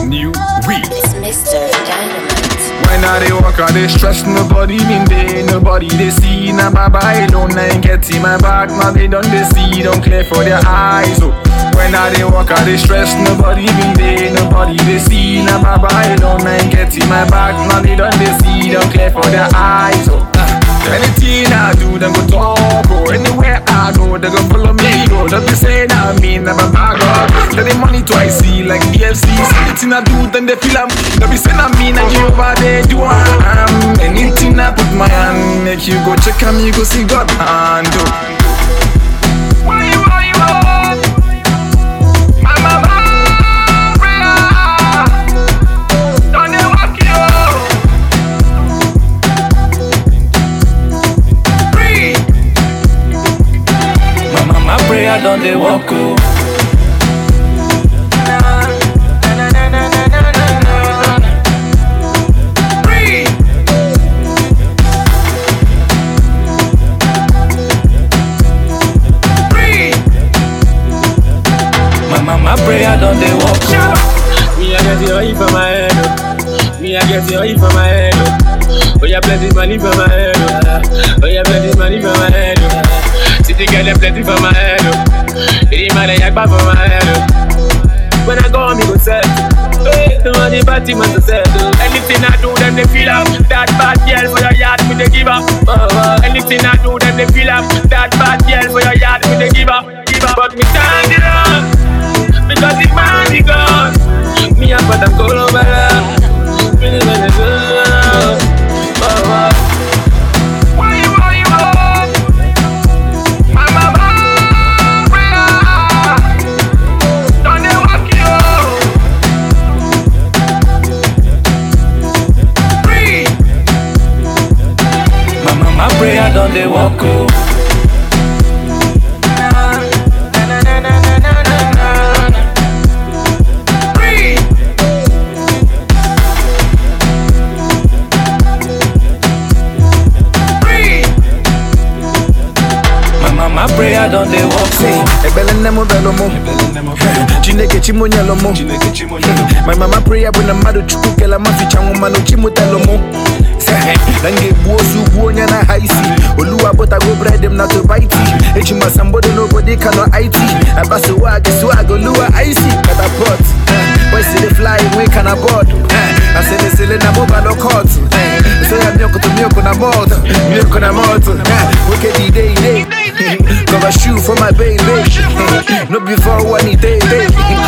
New week. It's Mr. Dynamite. When I they walk out, they stress, nobody been there, nobody they see. Now Baba alone, I ain't get in my back. Now they done they see, don't clear for their eyes. Oh. When I they walk out, they stress, nobody been there, nobody they see. Now Baba alone, I ain't get in my back. Now they done they see, don't clear for their eyes. Oh. Anything I do, them go talk. Oh. Anywhere I go, they go follow me. Go, they be saying I mean, I'm a bag up. Tell the money twice, see like DFC. Anything I do, then they feel I'm. They be saying I mean, I give over there, do anything I put my hand, make you go check and you go see God and do. Why you want? My mama, don't they walk you? Free. My mama prayer, don't they walk you? My prayer don't they walk up. Me I get the oil for my head up. Me I get the oil for my head up. Oh yeah, plenty money for my head up. Oh yeah, plenty money for my head up. City girl, plenty for my head up. It man like back for my head up. When I go on, me go set. Hey, the money party man to set. Anything I do, then they feel up. That bad girl for your yard, me they give up. Anything I do, then they feel up. That bad girl for your yard, me they give up. But me stand it up. Because the money gone, me and but I'm going over there. Why you want? My mama, don't they walk you? Free. My mama prayer don't they walk you? My prayer don't they walk say Ebelenemo belomo Chineke chimonyalomo My mama prayer when I'm mad chuku kela maficha ngomano chimutelomo Dange buosu buonya na haisi Oluwa bota go bread them not to bite Echima somebody nobody cannot IT Abasu swag Oluwa icy Catapult Boys see the fly we can aboard I say the silly na move no court So ya milk to milk on a malt Milk on a malt Wicked day Cover shoe for my baby No before one day